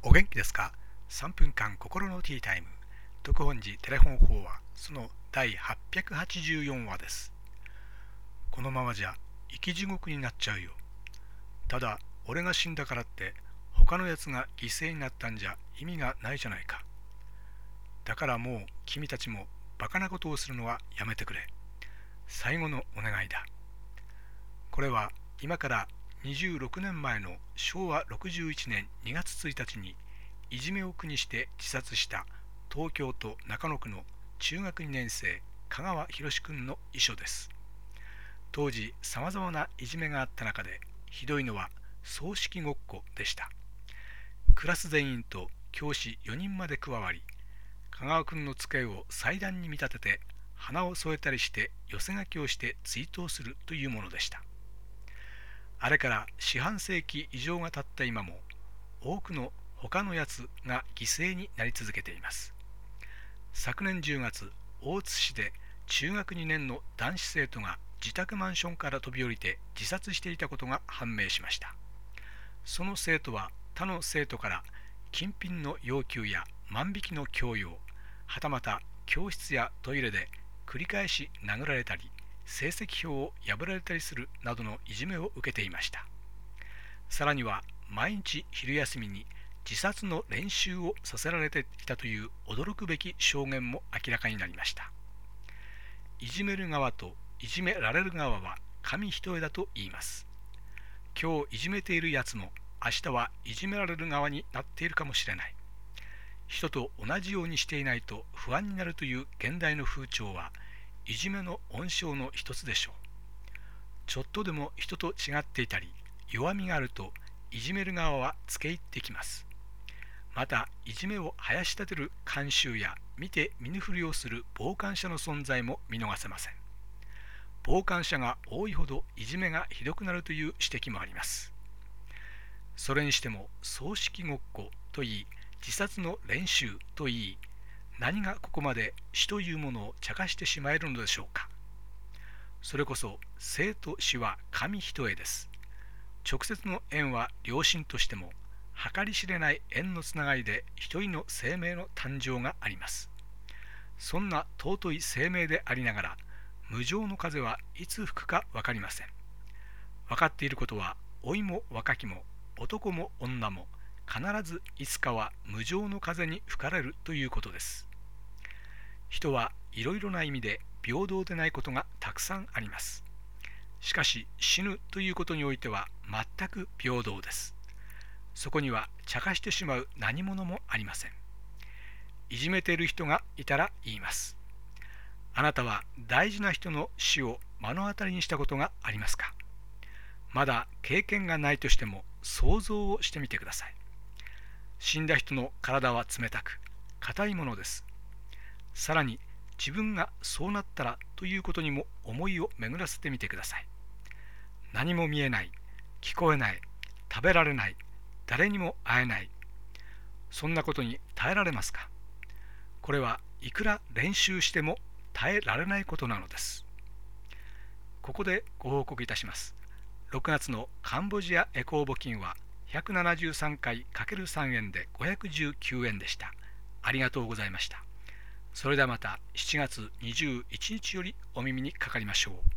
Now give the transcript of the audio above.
お元気ですか？ 3 分間心のティータイム。特本寺テレフォン法話、その第884話です。このままじゃ生き地獄になっちゃうよ。ただ俺が死んだからって他のやつが犠牲になったんじゃ意味がないじゃないか。だからもう君たちもバカなことをするのはやめてくれ。最後のお願いだ。これは今から26年前の昭和61年2月1日にいじめを苦にして自殺した東京都中野区の中学2年生香川博君の遺書です。当時さまざまないじめがあった中でひどいのは葬式ごっこでした。クラス全員と教師4人まで加わり、香川君の机を祭壇に見立てて花を添えたりして寄せ書きをして追悼するというものでした。あれから四半世紀以上が経った今も多くの他のやつが犠牲になり続けています。昨年10月、大津市で中学2年の男子生徒が自宅マンションから飛び降りて自殺していたことが判明しました。その生徒は他の生徒から金品の要求や万引きの強要、はたまた教室やトイレで繰り返し殴られたり、成績表を破られたりするなどのいじめを受けていました。さらには毎日昼休みに自殺の練習をさせられていたという驚くべき証言も明らかになりました。いじめる側といじめられる側は紙一重だと言います。今日いじめているやつも明日はいじめられる側になっているかもしれない。人と同じようにしていないと不安になるという現代の風潮はいじめの温床の一つでしょう。ちょっとでも人と違っていたり弱みがあるといじめる側はつけ入ってきます。またいじめをはやし立てる慣習や見て見ぬふりをする傍観者の存在も見逃せません。傍観者が多いほどいじめがひどくなるという指摘もあります。それにしても葬式ごっこといい、自殺の練習といい、何がここまで死というものを茶化してしまえるのでしょうか。それこそ生と死は紙一重です。直接の縁は良心としても計り知れない縁のつながりで一人の生命の誕生があります。そんな尊い生命でありながら無常の風はいつ吹くか分かりません。分かっていることは老いも若きも男も女も必ずいつかは無常の風に吹かれるということです。人はいろいろな意味で平等でないことがたくさんあります。しかし死ぬということにおいては全く平等です。そこには茶化してしまう何者もありません。いじめている人がいたら言います。あなたは大事な人の死を目の当たりにしたことがありますか？まだ経験がないとしても想像をしてみてください。死んだ人の体は冷たく硬いものです。さらに自分がそうなったらということにも思いを巡らせてみてください。何も見えない、聞こえない、食べられない、誰にも会えない。そんなことに耐えられますか？これはいくら練習しても耐えられないことなのです。ここでご報告いたします。6月のカンボジアエコー募金は173回 ×3 円で519円でした。ありがとうございました。それではまた7月21日よりお耳にかかりましょう。